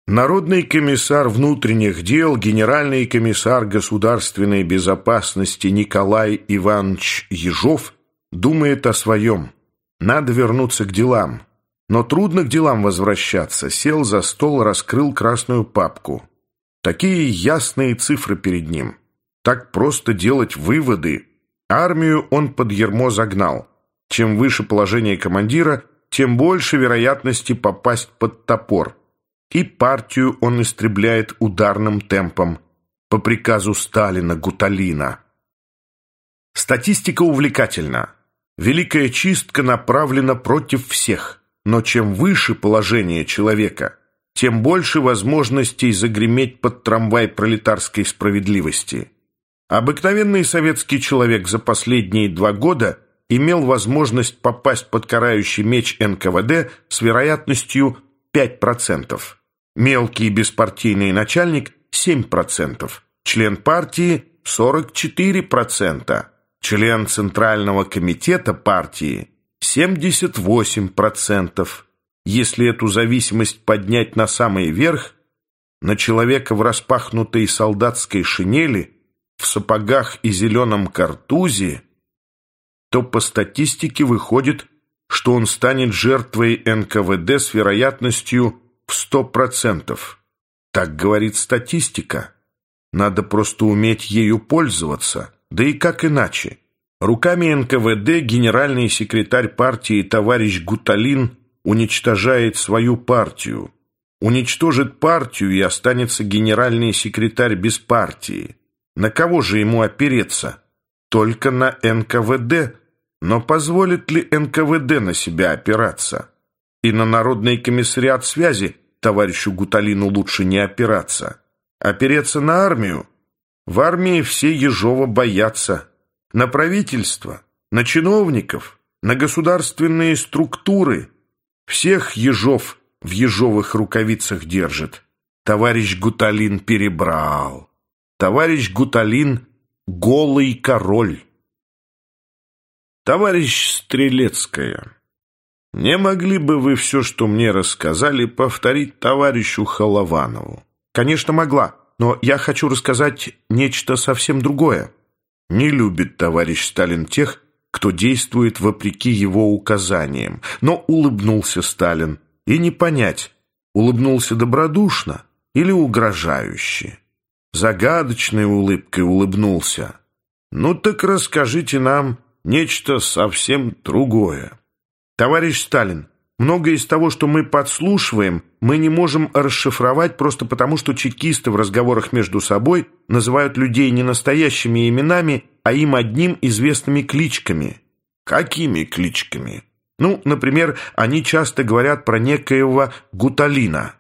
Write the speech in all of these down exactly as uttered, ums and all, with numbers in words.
Народный комиссар внутренних дел, генеральный комиссар государственной безопасности Николай Иванович Ежов думает о своем. Надо вернуться к делам. Но трудно к делам возвращаться. Сел за стол, раскрыл красную папку. Такие ясные цифры перед ним. Так просто делать выводы. Армию он под ярмо загнал. Чем выше положение командира, тем больше вероятности попасть под топор. И партию он истребляет ударным темпом по приказу Сталина Гуталина. Статистика увлекательна. Великая чистка направлена против всех. Но чем выше положение человека, тем больше возможностей загреметь под трамвай пролетарской справедливости. Обыкновенный советский человек за последние два года имел возможность попасть под карающий меч эн ка вэ дэ с вероятностью пять процентов. Мелкий беспартийный начальник – семь процентов. Член партии – сорок четыре процента. Член Центрального комитета партии – семьдесят восемь процентов. Если эту зависимость поднять на самый верх, на человека в распахнутой солдатской шинели, в сапогах и зеленом картузе, то по статистике выходит, что он станет жертвой эн ка вэ дэ с вероятностью в сто процентов. Так говорит статистика. Надо просто уметь ею пользоваться. Да и как иначе? Руками эн ка вэ дэ генеральный секретарь партии товарищ Гуталин уничтожает свою партию. Уничтожит партию, и останется генеральный секретарь без партии. На кого же ему опереться? Только на эн ка вэ дэ. Но позволит ли эн ка вэ дэ на себя опираться? И на Народный комиссариат связи товарищу Гуталину лучше не опираться. Опереться на армию? В армии все Ежова боятся. На правительство, на чиновников, на государственные структуры. Всех Ежов в ежовых рукавицах держит. Товарищ Гуталин перебрал. Товарищ Гуталин — голый король. Товарищ Стрелецкая, не могли бы вы все, что мне рассказали, повторить товарищу Холованову? Конечно, могла, но я хочу рассказать нечто совсем другое. Не любит товарищ Сталин тех, кто действует вопреки его указаниям. Но улыбнулся Сталин, и не понять, улыбнулся добродушно или угрожающе. Загадочной улыбкой улыбнулся. Ну так расскажите нам нечто совсем другое. Товарищ Сталин, многое из того, что мы подслушиваем, мы не можем расшифровать просто потому, что чекисты в разговорах между собой называют людей не настоящими именами, а им одним известными кличками. Какими кличками? Ну, например, они часто говорят про некоего Гуталина.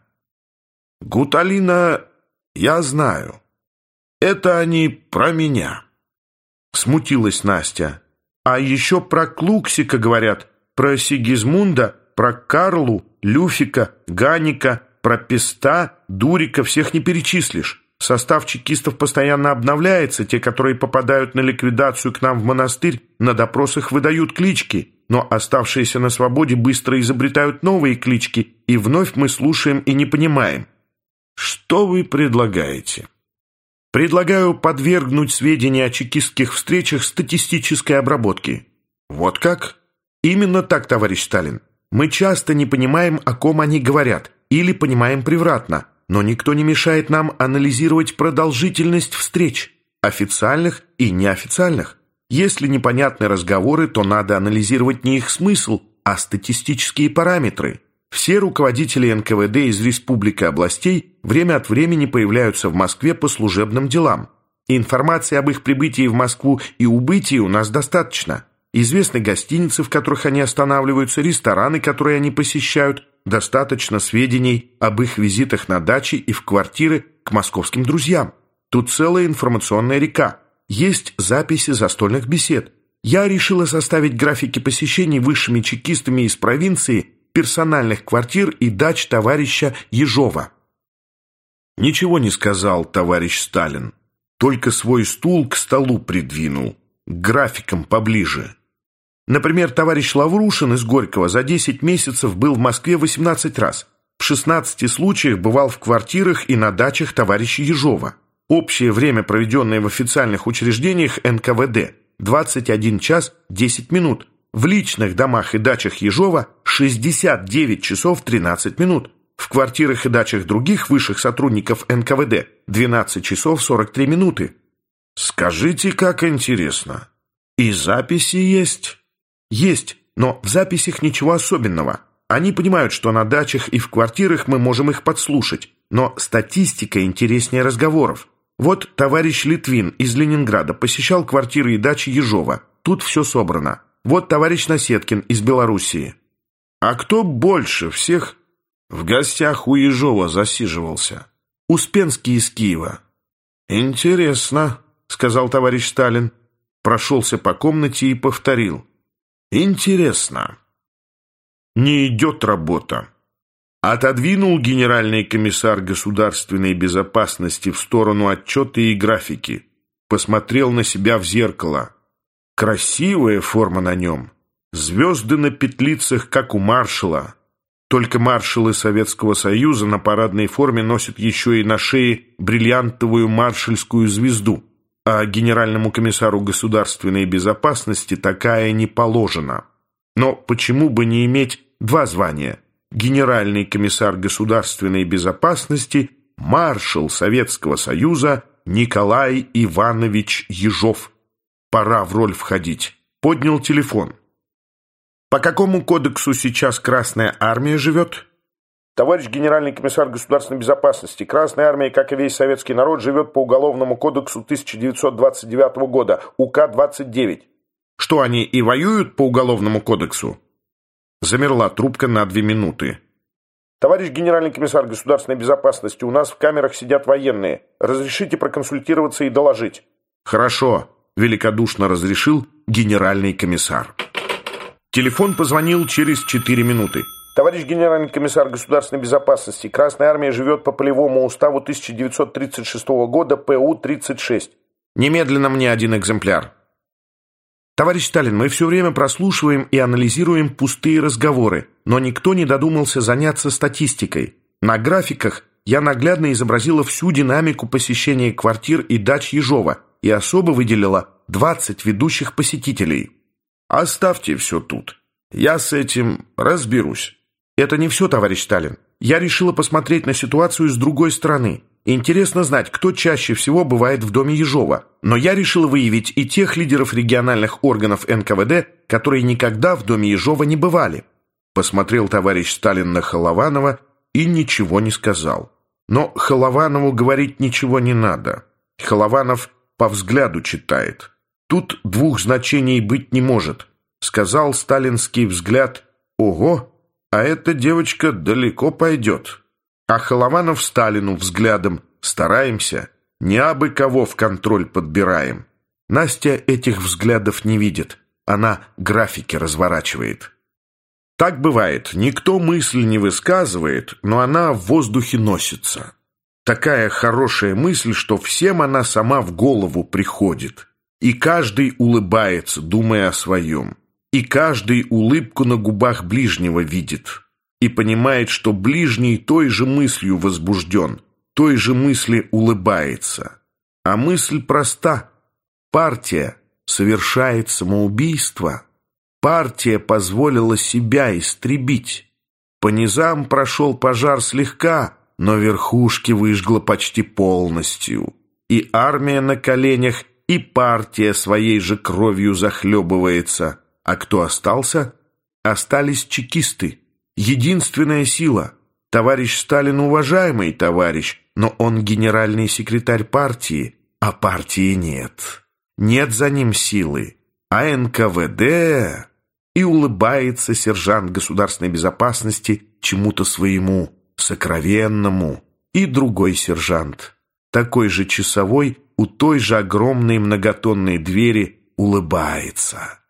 Гуталина я знаю. Это они про меня. Смутилась Настя. А еще про Клуксика говорят, про Сигизмунда, про Карлу, Люфика, Ганика, про Песта, Дурика, всех не перечислишь. Состав чекистов постоянно обновляется, те, которые попадают на ликвидацию к нам в монастырь, на допросах выдают клички, но оставшиеся на свободе быстро изобретают новые клички, и вновь мы слушаем и не понимаем. Что вы предлагаете? Предлагаю подвергнуть сведения о чекистских встречах статистической обработке. Вот как? Именно так, товарищ Сталин. Мы часто не понимаем, о ком они говорят, или понимаем превратно, но никто не мешает нам анализировать продолжительность встреч, официальных и неофициальных. Если непонятны разговоры, то надо анализировать не их смысл, а статистические параметры. Все руководители эн ка вэ дэ из республик и областей время от времени появляются в Москве по служебным делам. Информации об их прибытии в Москву и убытии у нас достаточно. Известны гостиницы, в которых они останавливаются, рестораны, которые они посещают. Достаточно сведений об их визитах на дачи и в квартиры к московским друзьям. Тут целая информационная река. Есть записи застольных бесед. Я решила составить графики посещений высшими чекистами из провинции персональных квартир и дач товарища Ежова. Ничего не сказал товарищ Сталин, только свой стул к столу придвинул, к графикам поближе. Например, товарищ Лаврушин из Горького за десять месяцев был в Москве восемнадцать раз. в шестнадцати случаях бывал в квартирах и на дачах товарища Ежова. Общее время, проведенное в официальных учреждениях эн ка вэ дэ – двадцать один час десять минут. В личных домах и дачах Ежова – шестьдесят девять часов тринадцать минут. В квартирах и дачах других высших сотрудников эн ка вэ дэ – двенадцать часов сорок три минуты. Скажите, как интересно. И записи есть? Есть, но в записях ничего особенного. Они понимают, что на дачах и в квартирах мы можем их подслушать, но статистика интереснее разговоров. Вот товарищ Литвин из Ленинграда посещал квартиры и дачи Ежова. Тут все собрано. Вот товарищ Насеткин из Белоруссии. А кто больше всех в гостях у Ежова засиживался? Успенский из Киева. Интересно, сказал товарищ Сталин. Прошелся по комнате и повторил. Интересно. Не идет работа. Отодвинул генеральный комиссар государственной безопасности в сторону отчеты и графики. Посмотрел на себя в зеркало. Красивая форма на нем. Звезды на петлицах, как у маршала. Только маршалы Советского Союза на парадной форме носят еще и на шее бриллиантовую маршальскую звезду, а генеральному комиссару государственной безопасности такая не положена. Но почему бы не иметь два звания? Генеральный комиссар государственной безопасности, маршал Советского Союза Николай Иванович Ежов. Пора в роль входить. Поднял телефон. По какому кодексу сейчас Красная Армия живет? Товарищ генеральный комиссар государственной безопасности, Красная Армия, как и весь советский народ, живет по Уголовному кодексу тысяча девятьсот двадцать девятого года, У К двадцать девять. Что, они и воюют по Уголовному кодексу? Замерла трубка на две минуты. Товарищ генеральный комиссар государственной безопасности, у нас в камерах сидят военные. Разрешите проконсультироваться и доложить. Хорошо, великодушно разрешил генеральный комиссар. Телефон позвонил через четыре минуты. Товарищ генеральный комиссар государственной безопасности, Красная Армия живет по полевому уставу тысяча девятьсот тридцать шестого года, П У тридцать шесть. Немедленно мне один экземпляр. Товарищ Сталин, мы все время прослушиваем и анализируем пустые разговоры, но никто не додумался заняться статистикой. На графиках я наглядно изобразила всю динамику посещения квартир и дач Ежова и особо выделила двадцать ведущих посетителей. Оставьте все тут. Я с этим разберусь. Это не все, товарищ Сталин. Я решила посмотреть на ситуацию с другой стороны. Интересно знать, кто чаще всего бывает в доме Ежова. Но я решила выявить и тех лидеров региональных органов эн ка вэ дэ, которые никогда в доме Ежова не бывали. Посмотрел товарищ Сталин на Холованова и ничего не сказал. Но Холованову говорить ничего не надо. Холованов по взгляду читает. Тут двух значений быть не может. Сказал сталинский взгляд: «Ого, а эта девочка далеко пойдет». А Холованов Сталину взглядом: «Стараемся, не абы кого в контроль подбираем». Настя этих взглядов не видит, она графики разворачивает. Так бывает, никто мысль не высказывает, но она в воздухе носится. Такая хорошая мысль, что всем она сама в голову приходит. И каждый улыбается, думая о своем. И каждый улыбку на губах ближнего видит. И понимает, что ближний той же мыслью возбужден, той же мысли улыбается. А мысль проста. Партия совершает самоубийство. Партия позволила себя истребить. По низам прошел пожар слегка, но верхушки выжгла почти полностью. И армия на коленях, и партия своей же кровью захлебывается. А кто остался? Остались чекисты. Единственная сила. Товарищ Сталин уважаемый товарищ, но он генеральный секретарь партии, а партии нет. Нет за ним силы. А эн ка вэ дэ... И улыбается сержант государственной безопасности чему-то своему сокровенному. И другой сержант, такой же часовой, у той же огромной многотонной двери улыбается.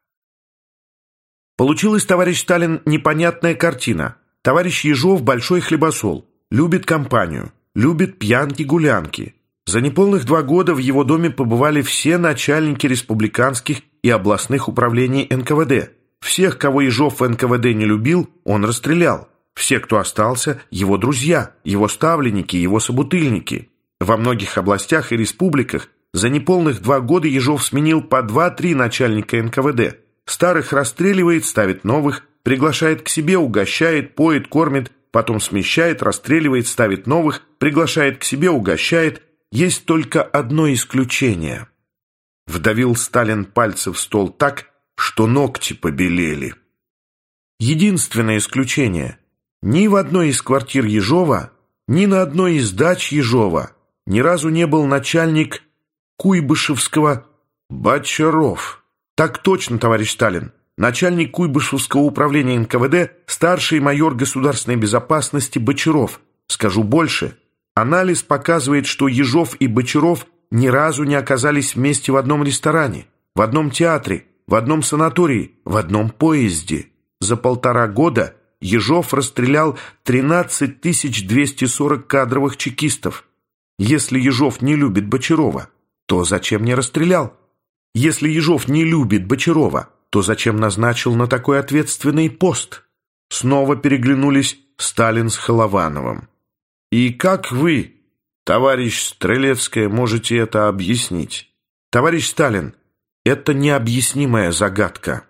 Получилась, товарищ Сталин, непонятная картина. Товарищ Ежов большой хлебосол, любит компанию, любит пьянки-гулянки. За неполных два года в его доме побывали все начальники республиканских и областных управлений эн ка вэ дэ. Всех, кого Ежов в эн ка вэ дэ не любил, он расстрелял. Все, кто остался, его друзья, его ставленники, его собутыльники. Во многих областях и республиках за неполных два года Ежов сменил по два-три начальника эн ка вэ дэ. Старых расстреливает, ставит новых, приглашает к себе, угощает, поет, кормит, потом смещает, расстреливает, ставит новых, приглашает к себе, угощает. Есть только одно исключение. Вдавил Сталин пальцы в стол так, что ногти побелели. Единственное исключение. Ни в одной из квартир Ежова, ни на одной из дач Ежова ни разу не был начальник Куйбышевского Бочаров. Так точно, товарищ Сталин. Начальник Куйбышевского управления эн ка вэ дэ, старший майор государственной безопасности Бочаров. Скажу больше. Анализ показывает, что Ежов и Бочаров ни разу не оказались вместе в одном ресторане, в одном театре, в одном санатории, в одном поезде. За полтора года Ежов расстрелял тринадцать тысяч двести сорок кадровых чекистов. Если Ежов не любит Бочарова, то зачем не расстрелял? Если Ежов не любит Бочарова, то зачем назначил на такой ответственный пост? Снова переглянулись Сталин с Холовановым. И как вы, товарищ Стрелецкая, можете это объяснить? Товарищ Сталин, это необъяснимая загадка.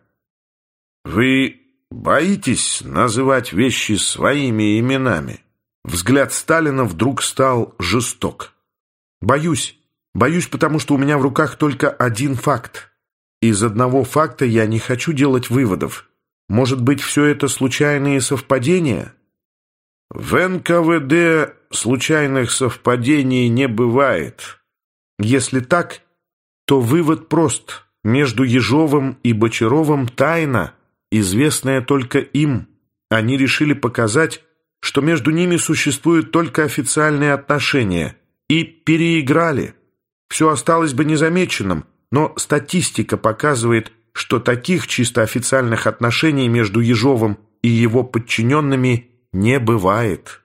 Вы боитесь называть вещи своими именами? Взгляд Сталина вдруг стал жесток. Боюсь. Боюсь, потому что у меня в руках только один факт. Из одного факта я не хочу делать выводов. Может быть, все это случайные совпадения? В эн ка вэ дэ случайных совпадений не бывает. Если так, то вывод прост. Между Ежовым и Бочаровым тайна, известная только им. Они решили показать, что между ними существуют только официальные отношения, и переиграли. Все осталось бы незамеченным, но статистика показывает, что таких чисто официальных отношений между Ежовым и его подчиненными не бывает.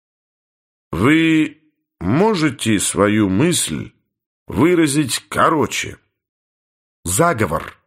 Вы можете свою мысль выразить короче? Заговор.